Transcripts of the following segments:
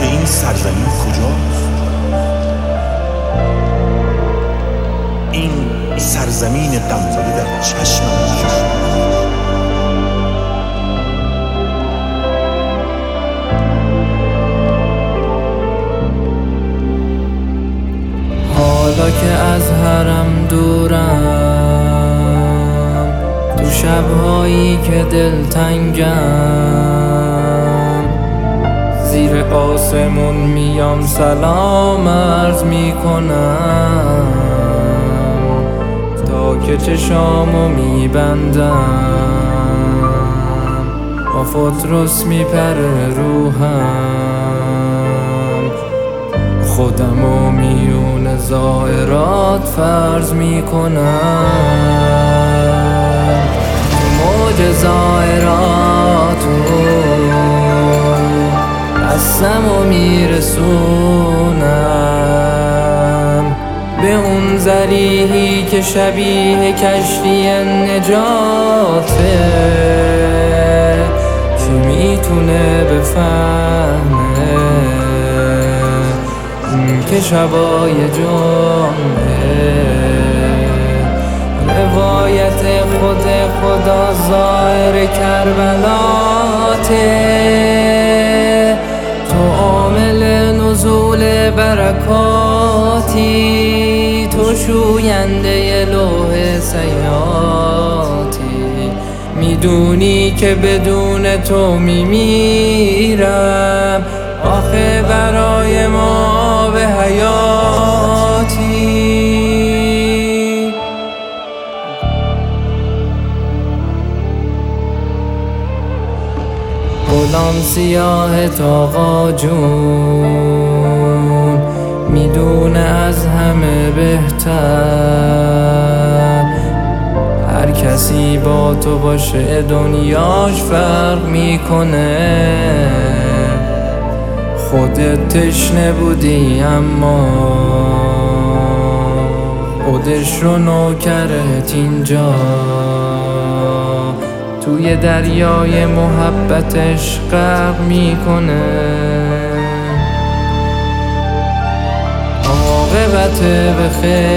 که این سرزمین کجاست؟ این سرزمین غمزده در چشمم شد. حالا که از حرم دورم، تو شبهایی که دلتنگم، زیر آسمون میام سلام عرض میکنم، تا که چشامو میبندم با فطرس میپره روحم، خودمو میون زائرات فرض میکنم، تو موج زائراتو قسمو میرسونم به اون ذریحی که شبیه کشتی نجاته، که میتونه بفهمه که شبای جمعه روایت خود خدا ظاهر کربلاته، تو عامل نزول برکاتی، تو شوینده لوح سیاتی، میدونی که بدون تو میمیرم، آخه برای ما به حیاتی. غلام سیاه آقا جون میدونه از همه بهتر، هر کسی با تو باشه دنیاش فرق میکنه، خودت تشنه بودی اما خودش رو نوکرت اینجا، توی دریای محبتش غرق میکنه، عاقبت به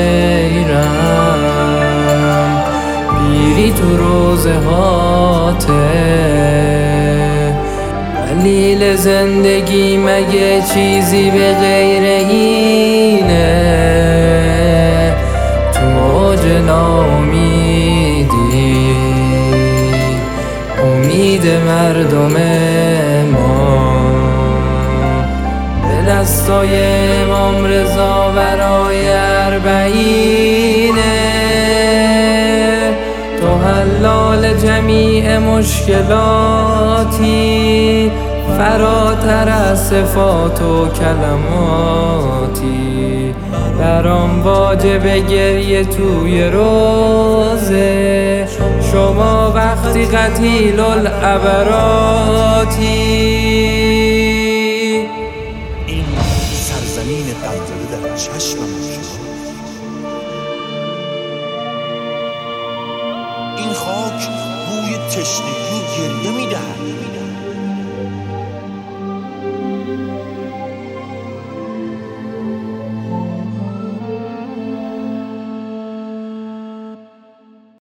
خیرم بیری تو روزه هاته، دلیل زندگی مگه چیزی به غیر اینه، تو موج ناامیدی امید مردم ما، به دستای امام رضا برای اربعینه، تو حلال جمیع مشکلاتی، فراتر از صفات و کلماتی، برام واجب گریه توی روزه، شما وقتی قتیل العبراتی. این سرزمین غمزده در چشمم شد. این خاک بوی تشنگی و گریه میدهد.